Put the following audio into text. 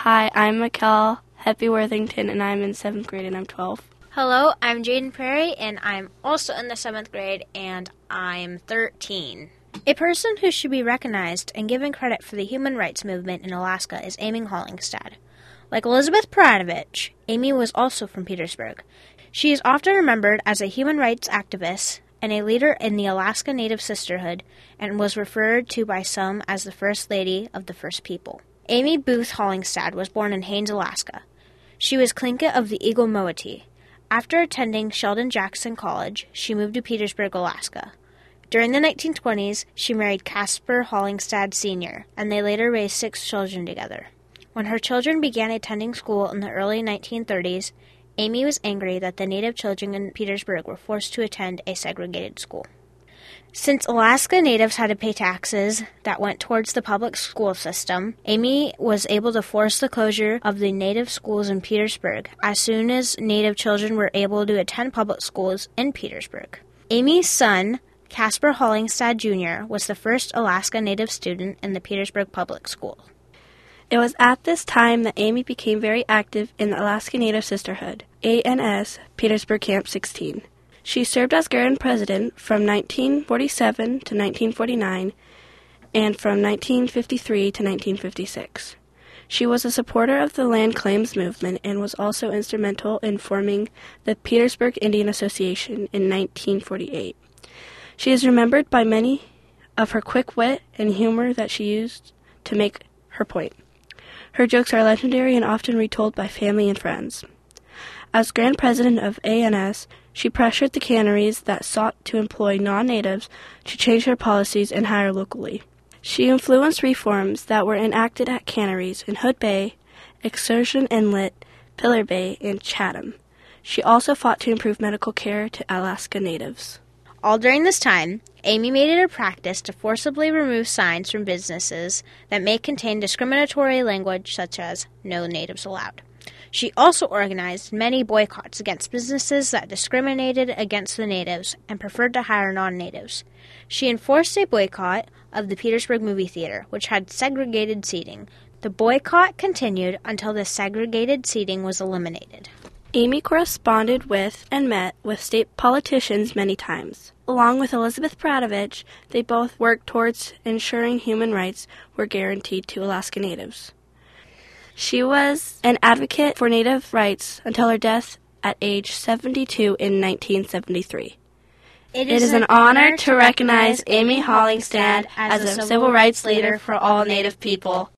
Hi, I'm Mikkel Heppy-Worthington, and I'm in 7th grade, and I'm 12. Hello, I'm Jaden Prairie, and I'm also in the 7th grade, and I'm 13. A person who should be recognized and given credit for the human rights movement in Alaska is Amy Hollingstad. Like Elizabeth Peratrovich, Amy was also from Petersburg. She is often remembered as a human rights activist and a leader in the Alaska Native Sisterhood, and was referred to by some as the First Lady of the First People. Amy Booth Hollingstad was born in Haines, Alaska. She was Tlingit of the Eagle Moiety. After attending Sheldon Jackson College, she moved to Petersburg, Alaska. During the 1920s, she married Caspar Hollingstad Sr., and they later raised 6 children together. When her children began attending school in the early 1930s, Amy was angry that the Native children in Petersburg were forced to attend a segregated school. Since Alaska Natives had to pay taxes that went towards the public school system, Amy was able to force the closure of the Native schools in Petersburg as soon as Native children were able to attend public schools in Petersburg. Amy's son, Caspar Hollingstad Jr., was the first Alaska Native student in the Petersburg Public School. It was at this time that Amy became very active in the Alaska Native Sisterhood, ANS, Petersburg Camp 16. She served as Grand President from 1947 to 1949 and from 1953 to 1956. She was a supporter of the land claims movement and was also instrumental in forming the Petersburg Indian Association in 1948. She is remembered by many of her quick wit and humor that she used to make her point. Her jokes are legendary and often retold by family and friends. As Grand President of ANS, she pressured the canneries that sought to employ non-natives to change their policies and hire locally. She influenced reforms that were enacted at canneries in Hood Bay, Excursion Inlet, Pillar Bay, and Chatham. She also fought to improve medical care to Alaska Natives. All during this time, Amy made it a practice to forcibly remove signs from businesses that may contain discriminatory language such as "No Natives Allowed." She also organized many boycotts against businesses that discriminated against the natives and preferred to hire non-natives. She enforced a boycott of the Petersburg Movie Theater, which had segregated seating. The boycott continued until the segregated seating was eliminated. Amy corresponded with and met with state politicians many times. Along with Elizabeth Peratrovich, they both worked towards ensuring human rights were guaranteed to Alaska Natives. She was an advocate for Native rights until her death at age 72 in 1973. It is an honor to recognize Amy Hollingstad as a civil rights leader for all Native people.